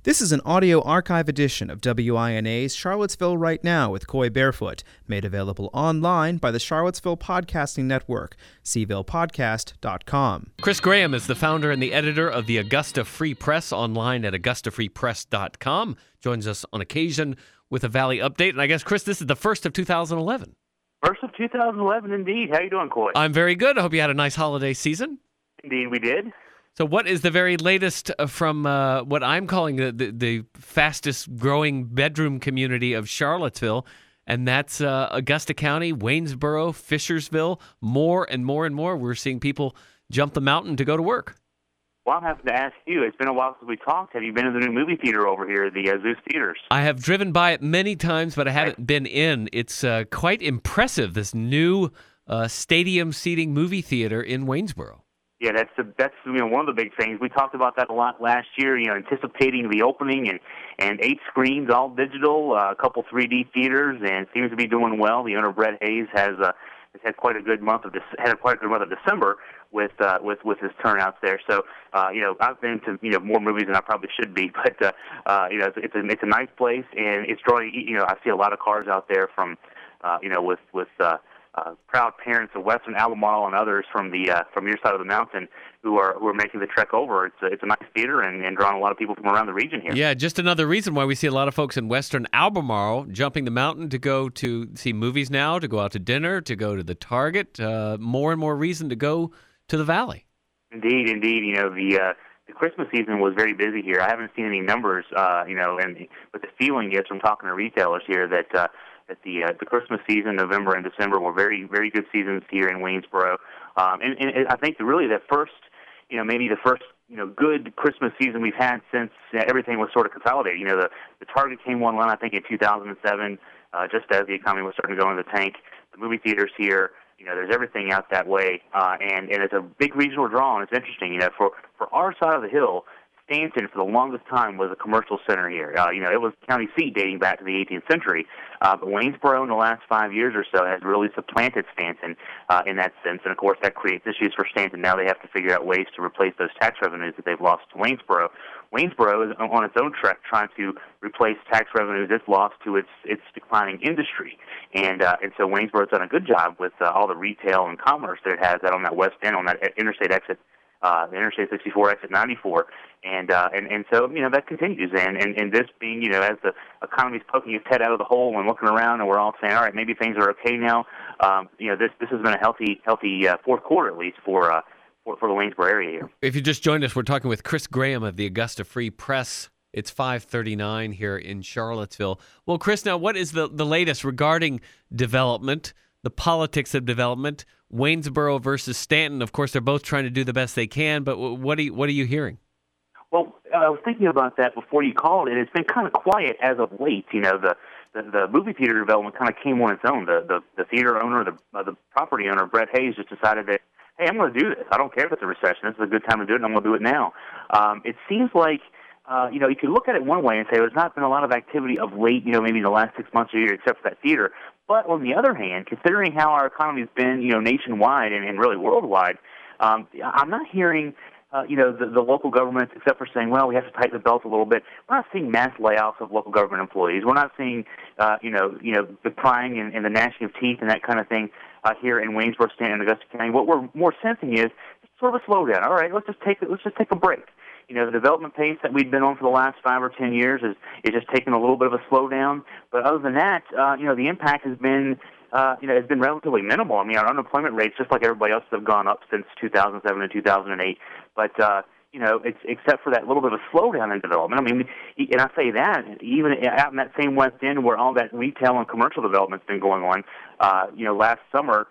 This is an audio archive edition of WINA's Charlottesville Right Now with Coy Barefoot, made available online by the Charlottesville Podcasting Network, cvillepodcast.com. Chris Graham is the founder and the editor of the Augusta Free Press online at augustafreepress.com. Joins us on occasion with a Valley update. And I guess, Chris, this is the first of 2011. First of 2011, indeed. How you doing, Coy? I'm very good. I hope you had a nice holiday season. Indeed, we did. So what is the very latest from what I'm calling the fastest growing bedroom community of Charlottesville, and that's Augusta County, Waynesboro, Fishersville, more and more and more. We're seeing people jump the mountain to go to work. Well, I'm having to ask you, it's been a while since we talked. Have you been to the new movie theater over here, the Zeus Theaters? I have driven by it many times, but I haven't been in. It's quite impressive, this new stadium seating movie theater in Waynesboro. Yeah, that's one of the big things. We talked about that a lot last year, anticipating the opening and 8 screens, all digital, a couple 3D theaters, and seems to be doing well. The owner, Brett Hayes, has had quite a good month of December with his turnouts there. So I've been to more movies than I probably should be, but it's a nice place, and it's drawing. I see a lot of cars out there from with proud parents of Western Albemarle and others from your side of the mountain who are making the trek over. It's a nice theater and drawing a lot of people from around the region here. Yeah, just another reason why we see a lot of folks in Western Albemarle jumping the mountain to go to see movies now, to go out to dinner, to go to the Target. More and more reason to go to the Valley. Indeed. The Christmas season was very busy here. I haven't seen any numbers, but the feeling is from talking to retailers here that the Christmas season, November and December, were very, very good seasons here in Waynesboro. And I think maybe the first good Christmas season we've had since everything was sort of consolidated. The Target came online, I think, in 2007, just as the economy was starting to go into the tank. The movie theaters here, there's everything out that way, and it's a big regional draw, and it's interesting. For our side of the hill, Stanton, for the longest time, was a commercial center here. It was county seat dating back to the 18th century. But Waynesboro, in the last 5 years or so, has really supplanted Stanton in that sense. And, of course, that creates issues for Stanton. Now they have to figure out ways to replace those tax revenues that they've lost to Waynesboro. Waynesboro is on its own trek trying to replace tax revenues it's lost to its declining industry. And so Waynesboro's done a good job with all the retail and commerce that it has out on that west end, on that interstate exit, the Interstate 64, exit 94, and so that continues, and this being as the economy's poking its head out of the hole and looking around, and we're all saying, all right, maybe things are okay now. This has been a healthy fourth quarter at least for the Waynesboro area here. If you just joined us, we're talking with Chris Graham of the Augusta Free Press. It's 5:39 here in Charlottesville. Well, Chris, now what is the latest regarding development? The politics of development, Waynesboro versus Stanton. Of course, they're both trying to do the best they can, but what are you hearing? Well, I was thinking about that before you called, and it's been kind of quiet as of late. The movie theater development kind of came on its own. The theater owner, the property owner, Brett Hayes, just decided that, hey, I'm going to do this. I don't care if it's a recession. This is a good time to do it, and I'm going to do it now. It seems like you could look at it one way and say there's not been a lot of activity of late, maybe in the last 6 months or a year, except for that theater. But on the other hand, considering how our economy's been, nationwide and really worldwide, I'm not hearing, the local governments, except for saying, well, we have to tighten the belt a little bit. We're not seeing mass layoffs of local government employees. We're not seeing, the crying and the gnashing of teeth and that kind of thing here in Waynesboro, Stanton, and Augusta County. What we're more sensing is sort of a slowdown. All right, let's just take a break. The development pace that we've been on for the last 5 or 10 years is just taking a little bit of a slowdown. But other than that, the impact has been, has been relatively minimal. I mean, our unemployment rates, just like everybody else, have gone up since 2007 and 2008. But, it's except for that little bit of a slowdown in development. I mean, and I say that, even out in that same West End where all that retail and commercial development's been going on, last summer,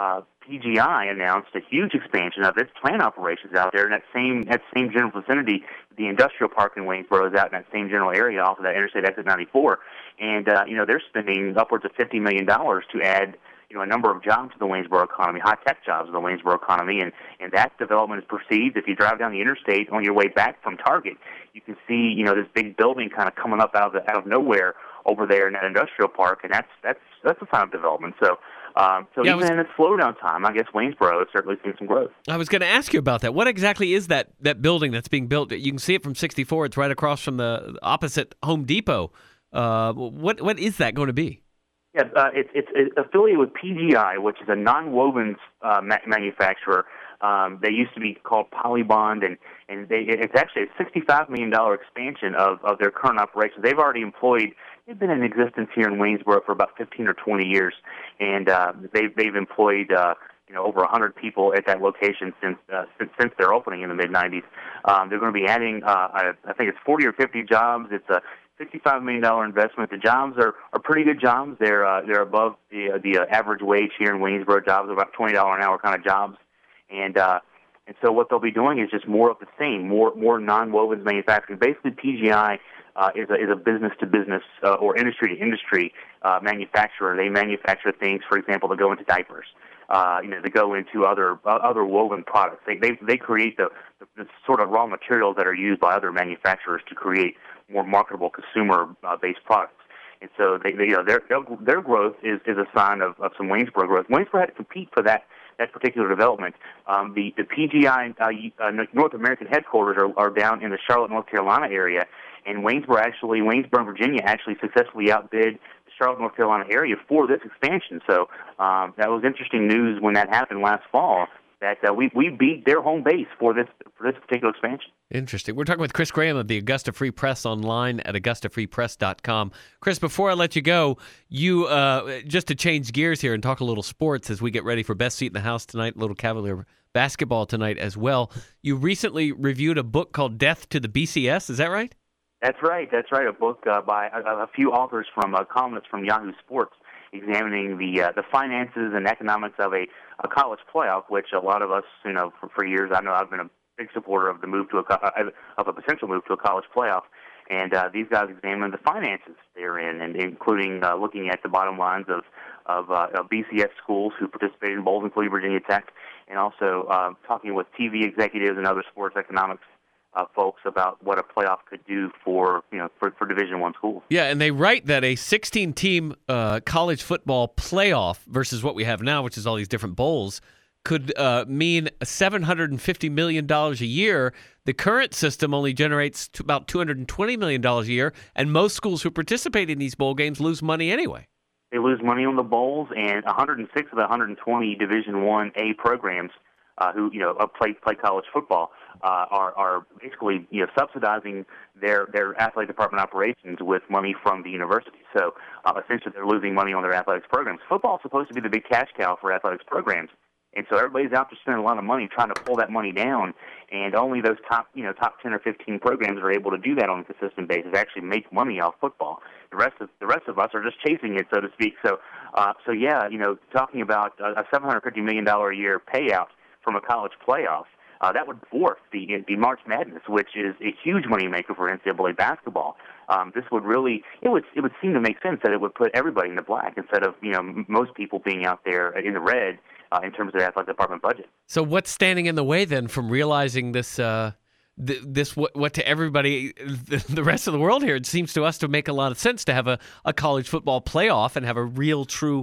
PGI announced a huge expansion of its plant operations out there in that same general vicinity. The industrial park in Waynesboro is out in that same general area off of that Interstate Exit 94, and they're spending upwards of $50 million to add a number of jobs to the Waynesboro economy, high-tech jobs in the Waynesboro economy, and that development is perceived. If you drive down the interstate on your way back from Target, you can see this big building kind of coming up out of nowhere over there in that industrial park, and that's a sign of development. So So Yeah, even in its slowdown time, I guess Waynesboro has certainly seen some growth. I was going to ask you about that. What exactly is that building that's being built? You can see it from 64. It's right across from the opposite Home Depot. What is that going to be? Yeah, it's affiliated with PGI, which is a nonwovens manufacturer. They used to be called Polybond, and it's actually a $65 million expansion of their current operations. They've been in existence here in Waynesboro for about 15 or 20 years, and they've employed over 100 people at that location since their opening in the mid 90s. They're going to be adding, I think it's 40 or 50 jobs. It's a $65 million investment. The jobs are pretty good jobs. They're above the average wage here in Waynesboro. Jobs are about $20 an hour kind of jobs, and so what they'll be doing is just more of the same, more nonwovens manufacturing. Basically, PGI is a business to business or industry to industry manufacturer. They manufacture things, for example, that go into diapers. They go into other woven products. They create the sort of raw materials that are used by other manufacturers to create more marketable consumer-based products. And so their growth is a sign of some Waynesboro growth. Waynesboro had to compete for that particular development. The PGI North American headquarters are down in the Charlotte, North Carolina area, and Waynesboro, Virginia actually successfully outbid the Charlotte, North Carolina area for this expansion. So that was interesting news when that happened last fall, that we beat their home base for this particular expansion. Interesting. We're talking with Chris Graham of the Augusta Free Press online at AugustaFreePress.com. Chris, before I let you go, you just to change gears here and talk a little sports as we get ready for Best Seat in the House tonight, a little Cavalier basketball tonight as well. You recently reviewed a book called Death to the BCS. Is that right? That's right. A book by a few authors from columnists from Yahoo Sports, examining the finances and economics of a college playoff, which a lot of us, for years, I know I've been a big supporter of the move to a potential move to a college playoff, and these guys examine the finances therein, and including looking at the bottom lines of BCS schools who participated in bowls, including Virginia Tech, and also talking with TV executives and other sports economics folks about what a playoff could do for Division I schools. Yeah, and they write that a 16-team college football playoff versus what we have now, which is all these different bowls, could mean $750 million a year. The current system only generates about $220 million a year, and most schools who participate in these bowl games lose money anyway. They lose money on the bowls, and 106 of the 120 Division I-A programs who play college football are basically subsidizing their athletic department operations with money from the university. So essentially, they're losing money on their athletics programs. Football is supposed to be the big cash cow for athletics programs, and so everybody's out to spend a lot of money trying to pull that money down. And only those top 10 or 15 programs are able to do that on a consistent basis, actually make money off football. The rest of us are just chasing it, so to speak. So talking about a $750 million a year payout from a college playoff, that would dwarf the March Madness, which is a huge moneymaker for NCAA basketball. This would really, it would seem to make sense that it would put everybody in the black instead of most people being out there in the red in terms of the athletic department budget. So what's standing in the way then from realizing this? What to everybody, the rest of the world here, it seems to us to make a lot of sense to have a college football playoff and have a real, true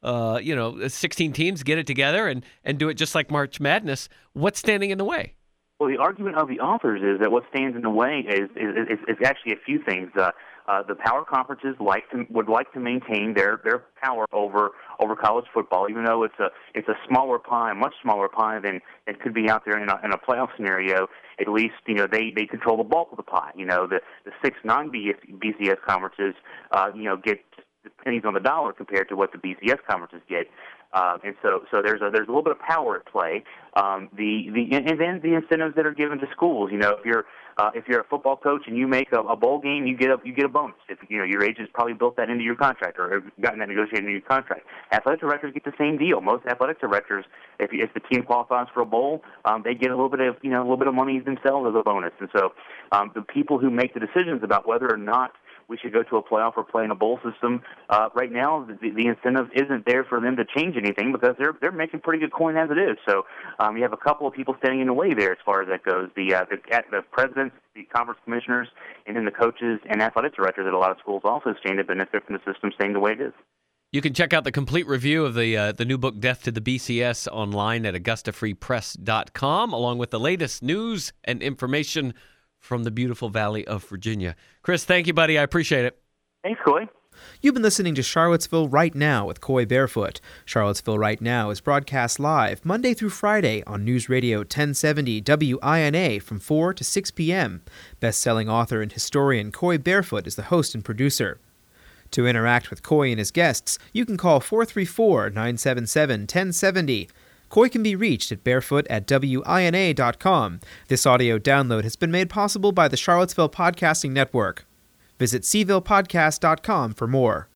16 teams get it together and do it just like March Madness. What's standing in the way? Well, the argument of the authors is that what stands in the way is actually a few things. The power conferences would like to maintain their power over college football, even though it's a smaller pie, a much smaller pie than it could be out there in a playoff scenario. At least they control the bulk of the pie. The 6 non-BCS conferences get pennies on the dollar compared to what the BCS conferences get. And so there's a little bit of power at play. And then the incentives that are given to schools. If you're a football coach and you make a bowl game, you get a bonus. If your agent's probably built that into your contract or gotten that negotiated into your contract. Athletic directors get the same deal. Most athletic directors, if the team qualifies for a bowl, they get a little bit of money themselves as a bonus. And so the people who make the decisions about whether or not we should go to a playoff or play in a bowl system. Right now, the incentive isn't there for them to change anything because they're making pretty good coin as it is. So you have a couple of people standing in the way there as far as that goes. The presidents, the conference commissioners, and then the coaches and athletic directors at a lot of schools also stand to benefit from the system staying the way it is. You can check out the complete review of the new book, Death to the BCS, online at AugustaFreePress.com, along with the latest news and information from the beautiful Valley of Virginia. Chris, thank you, buddy. I appreciate it. Thanks, Coy. You've been listening to Charlottesville Right Now with Coy Barefoot. Charlottesville Right Now is broadcast live Monday through Friday on News Radio 1070 WINA from 4 to 6 p.m. Best-selling author and historian Coy Barefoot is the host and producer. To interact with Coy and his guests, you can call 434-977-1070. Coy can be reached at barefoot@wina.com. This audio download has been made possible by the Charlottesville Podcasting Network. Visit cvillepodcast.com for more.